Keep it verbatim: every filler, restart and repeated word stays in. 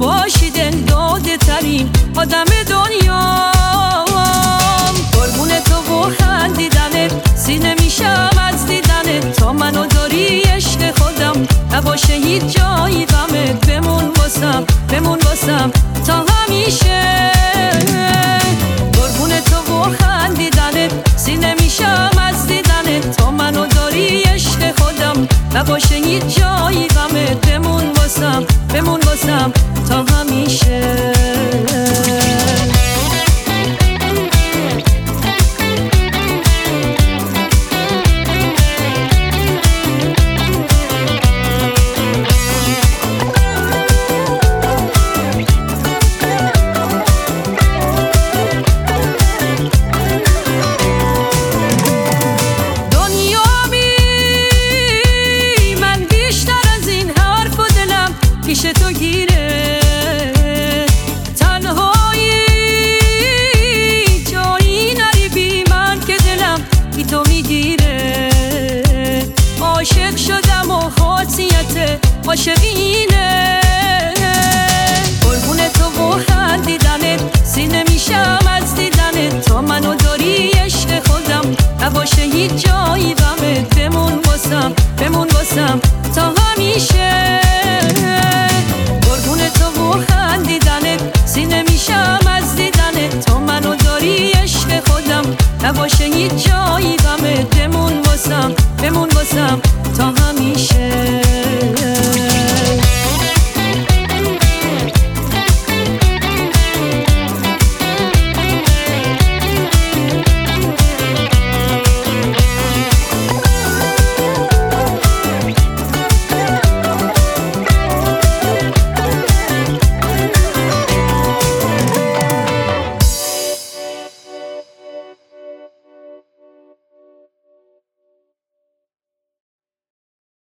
باشی دل داده ترین آدم دنیام. قربون تو و خندیدنت سینه میشم از دیدنت، تا منو داری عشق خودم نباشه هیچ جایی غمت. بمون واسم بمون واسم تا همیشه. قربون تو و خندیدنت سینه میشم از دیدنت، تا منو داری عشق خودم نباشه هیچ جایی غمت. بمون واسم بمون واسم تا همیشه. پیش تو گیره تنهایی جایی نری بی من که دلم بی تو میگیره. عاشق شدم و خاصیت عاشقی